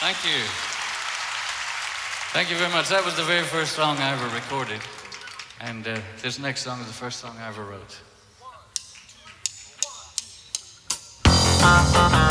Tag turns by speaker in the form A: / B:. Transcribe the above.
A: Thank you. Thank you very much. That was the very first song I ever recorded. And this next song is the first song I ever wrote.